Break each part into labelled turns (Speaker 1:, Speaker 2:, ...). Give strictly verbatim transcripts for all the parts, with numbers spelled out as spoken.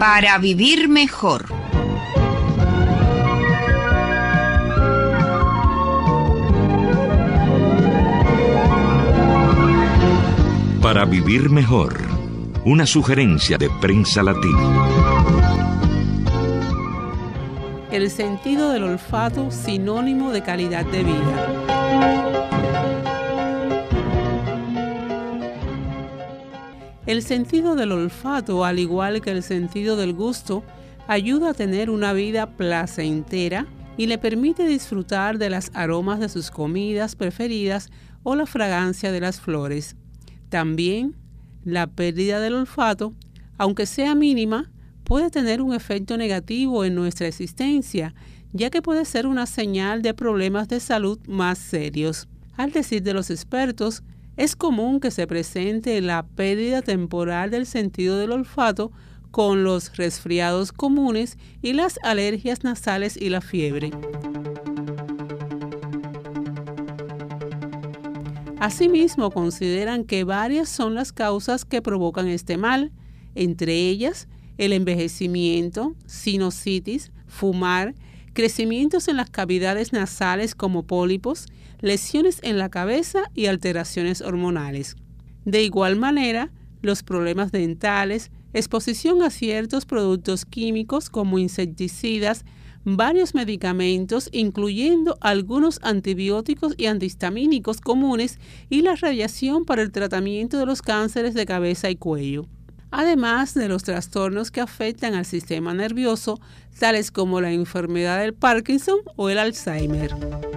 Speaker 1: Para vivir mejor.
Speaker 2: Para vivir mejor. Una sugerencia de Prensa Latina.
Speaker 3: El sentido del olfato, sinónimo de calidad de vida. El sentido del olfato, al igual que el sentido del gusto, ayuda a tener una vida placentera y le permite disfrutar de los aromas de sus comidas preferidas o la fragancia de las flores. También, la pérdida del olfato, aunque sea mínima, puede tener un efecto negativo en nuestra existencia, ya que puede ser una señal de problemas de salud más serios. Al decir de los expertos, es común que se presente la pérdida temporal del sentido del olfato con los resfriados comunes y las alergias nasales y la fiebre. Asimismo, consideran que varias son las causas que provocan este mal, entre ellas el envejecimiento, sinusitis, fumar, crecimientos en las cavidades nasales como pólipos, lesiones en la cabeza y alteraciones hormonales. De igual manera, los problemas dentales, exposición a ciertos productos químicos como insecticidas, varios medicamentos, incluyendo algunos antibióticos y antihistamínicos comunes, y la radiación para el tratamiento de los cánceres de cabeza y cuello. Además de los trastornos que afectan al sistema nervioso, tales como la enfermedad del Parkinson o el Alzheimer.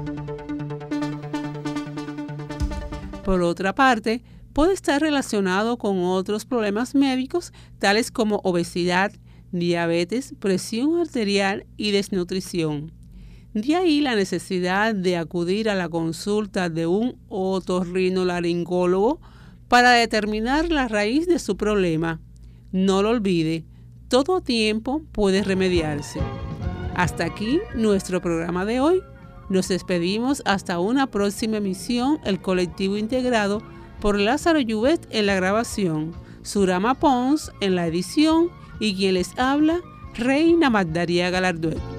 Speaker 3: Por otra parte, puede estar relacionado con otros problemas médicos, tales como obesidad, diabetes, presión arterial y desnutrición. De ahí la necesidad de acudir a la consulta de un otorrinolaringólogo para determinar la raíz de su problema. No lo olvide, todo tiempo puede remediarse. Hasta aquí nuestro programa de hoy. Nos despedimos hasta una próxima emisión, el colectivo integrado por Lázaro Llubet en la grabación, Surama Pons en la edición y quien les habla, Reina Magdaría Galarduet.